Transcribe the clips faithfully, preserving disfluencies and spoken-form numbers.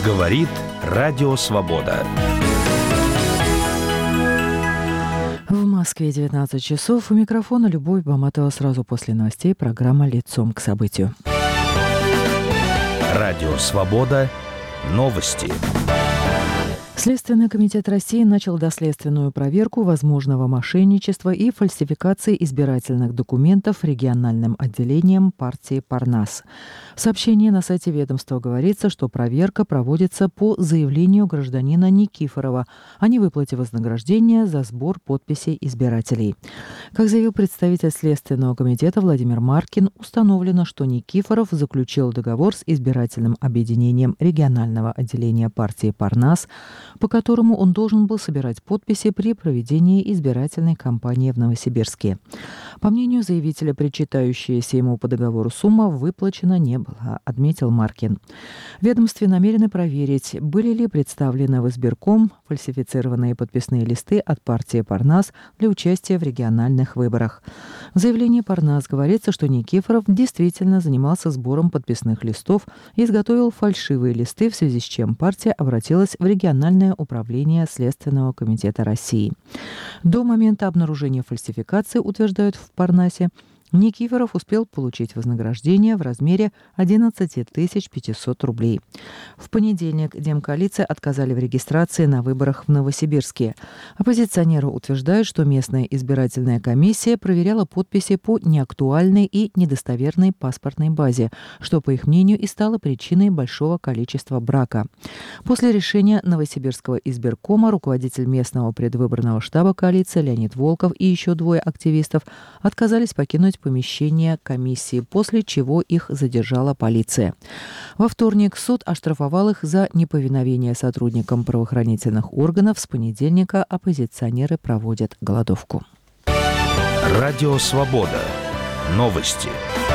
Говорит Радио Свобода. В Москве девятнадцать часов. У микрофона Любовь Баматова. Сразу после новостей программа «Лицом к событию». Радио Свобода. Новости. Следственный комитет России начал доследственную проверку возможного мошенничества и фальсификации избирательных документов региональным отделением партии «Парнас». В сообщении на сайте ведомства говорится, что проверка проводится по заявлению гражданина Никифорова о невыплате вознаграждения за сбор подписей избирателей. Как заявил представитель Следственного комитета Владимир Маркин, установлено, что Никифоров заключил договор с избирательным объединением регионального отделения партии «Парнас», по которому он должен был собирать подписи при проведении избирательной кампании в Новосибирске. По мнению заявителя, причитающаяся ему по договору сумма выплачена не была, отметил Маркин. В ведомстве намерены проверить, были ли представлены в избирком фальсифицированные подписные листы от партии «Парнас» для участия в региональных выборах. В заявлении «Парнас» говорится, что Никифоров действительно занимался сбором подписных листов и изготовил фальшивые листы, в связи с чем партия обратилась в региональное управление Следственного комитета России. До момента обнаружения фальсификации, утверждают в «Парнасе», Никифоров успел получить вознаграждение в размере одиннадцать тысяч пятьсот рублей. В понедельник демкоалиции отказали в регистрации на выборах в Новосибирске. Оппозиционеры утверждают, что местная избирательная комиссия проверяла подписи по неактуальной и недостоверной паспортной базе, что, по их мнению, и стало причиной большого количества брака. После решения Новосибирского избиркома руководитель местного предвыборного штаба коалиции Леонид Волков и еще двое активистов отказались покинуть помещение комиссии, после чего их задержала полиция. Во вторник суд оштрафовал их за неповиновение сотрудникам правоохранительных органов. С понедельника оппозиционеры проводят голодовку. Радио Свобода. Новости.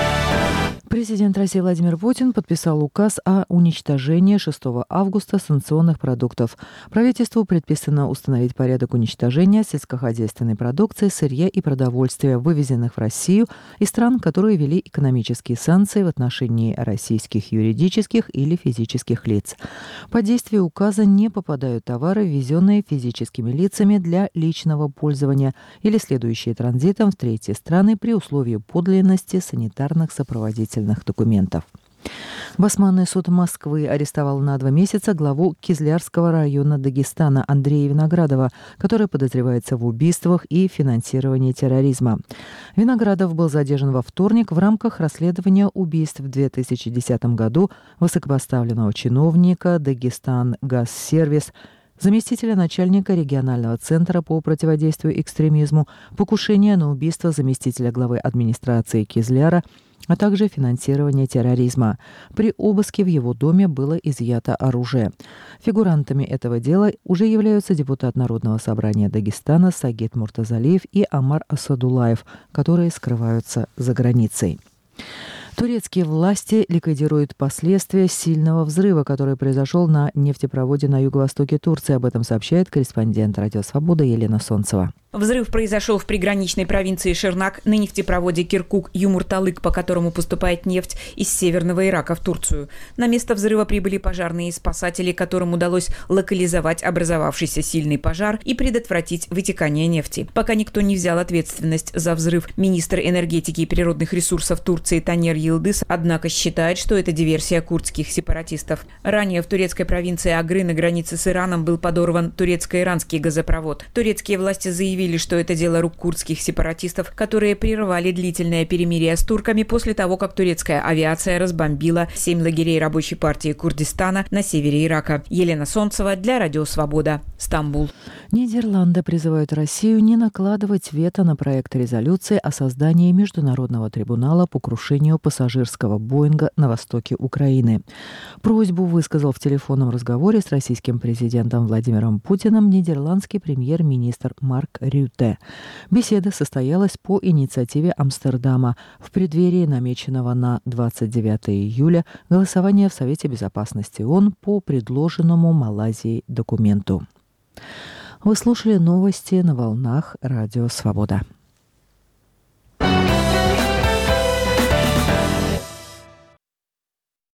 Президент России Владимир Путин подписал указ о уничтожении шестого августа санкционных продуктов. Правительству предписано установить порядок уничтожения сельскохозяйственной продукции, сырья и продовольствия, вывезенных в Россию из стран, которые ввели экономические санкции в отношении российских юридических или физических лиц. Под действие указа не попадают товары, ввезенные физическими лицами для личного пользования или следующие транзитом в третьи страны при условии подлинности санитарных сопроводительных документов. Басманный суд Москвы арестовал на два месяца главу Кизлярского района Дагестана Андрея Виноградова, который подозревается в убийствах и финансировании терроризма. Виноградов был задержан во вторник в рамках расследования убийств в две тысячи десятом году высокопоставленного чиновника Дагестан Газсервис, заместителя начальника регионального центра по противодействию экстремизму, покушения на убийство заместителя главы администрации Кизляра, а также финансирование терроризма. При обыске в его доме было изъято оружие. Фигурантами этого дела уже являются депутат Народного собрания Дагестана Сагит Муртазалиев и Амар Асадулаев, которые скрываются за границей. Турецкие власти ликвидируют последствия сильного взрыва, который произошел на нефтепроводе на юго-востоке Турции. Об этом сообщает корреспондент «Радио Свобода» Елена Солнцева. Взрыв произошел в приграничной провинции Ширнак на нефтепроводе Киркук-Юмурталык, по которому поступает нефть из северного Ирака в Турцию. На место взрыва прибыли пожарные и спасатели, которым удалось локализовать образовавшийся сильный пожар и предотвратить вытекание нефти. Пока никто не взял ответственность за взрыв. Министр энергетики и природных ресурсов Турции Танер Йылдыз, однако, считает, что это диверсия курдских сепаратистов. Ранее в турецкой провинции Агры на границе с Ираном был подорван турецко-иранский газопровод. Турецкие власти заявили, что это дело рук курдских сепаратистов, которые прервали длительное перемирие с турками после того, как турецкая авиация разбомбила семь лагерей рабочей партии Курдистана на севере Ирака. Елена Солнцева для Радио Свобода, Стамбул. Нидерланды призывают Россию не накладывать вето на проект резолюции о создании Международного трибунала по крушению пассажирского Боинга на востоке Украины. Просьбу высказал в телефонном разговоре с российским президентом Владимиром Путиным нидерландский премьер-министр Марк Рютте. Беседа состоялась по инициативе Амстердама в преддверии намеченного на двадцать девятое июля голосования в Совете Безопасности ООН по предложенному Малайзией документу. Вы слушали новости на волнах Радио Свобода.